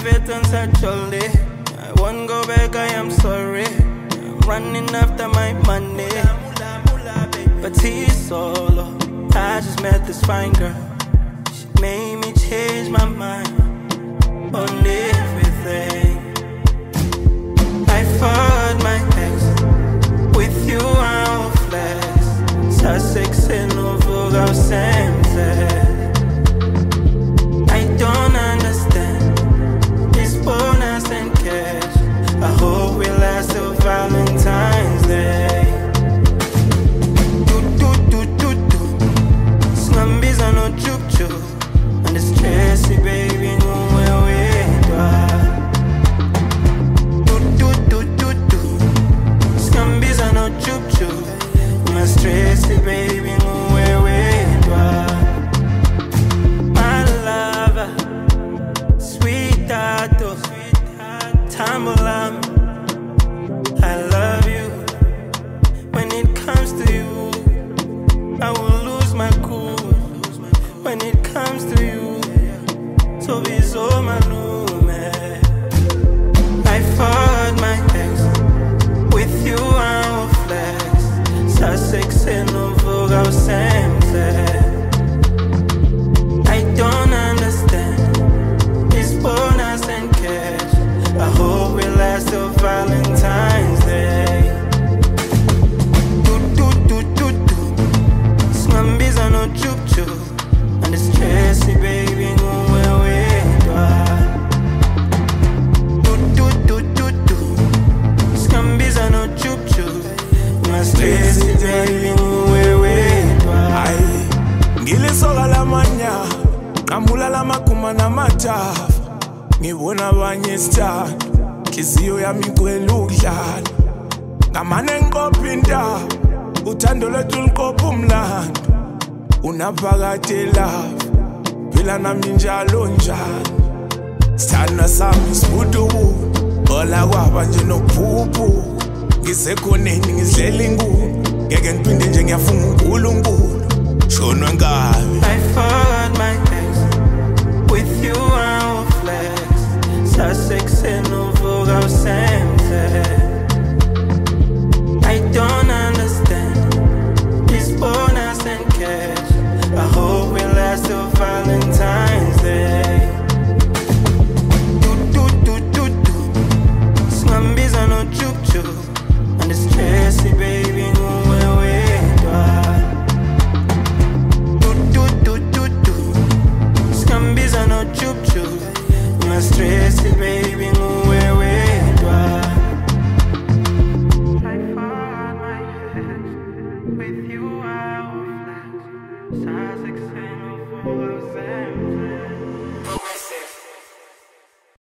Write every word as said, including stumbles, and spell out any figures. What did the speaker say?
leave it on such a day. I won't go back, I am sorry. I'm running after my money, but he's solo. I just met this fine girl. She made me change my mind on everything. I fought my ex. With you I'll flex. Sussex and Norfolk, I'll send I don't understand this bonus and cash. I hope we last till Valentine's Day. Do do do do do. Slumbies are no chuk chuk. And it's Tracy, baby, no where we do do do do do. Slumbies are no chuk chuk. My Tracy, baby, no where we do. Tambulam, I love you. When it comes to you, I will lose my cool. When it comes to you, so be so my lume. I fought my ex. With you I'll flex. Sussex and Norfolk, I'll send I don't understand this bonus and cash. I hope it lasts till Valentine's Day. Do do do do do. Slumbies are no chuk chuk. And it's Tracy, baby, no where we do. Do do do do. Slumbies are no chuk chuk. My Tracy, baby, no where we do. Aye, ngile soga la manya, kamula la makuma na matafa. Ngibona abanye star Kiziyo yami kwela ukudlala Ngamane ngiqopha indaba Uthando lwethu liqopha umlando Unaphakade love Phila nami njalo njalo Sithanda sami sibuduku Ola kwaba nje nokuphuphu Ngisekhoneni ngizidlela inkulu Ngeke ngiphinde nje ngiyafunga uNkulunkulu Shonwe ngabe I fought my ex. With you I'll flex. Sussex and Norfolk, I'll send I don't understand this bonus and cash. I hope we last till Valentine's Day. Do do do do do. Slumbies are no chuk chuk. And it's Tracy, baby, no where we do. Do do do do. Slumbies are no chuk chuk. My Tracy, baby, move where we do. I fought my ex. With you I will flex. Sussex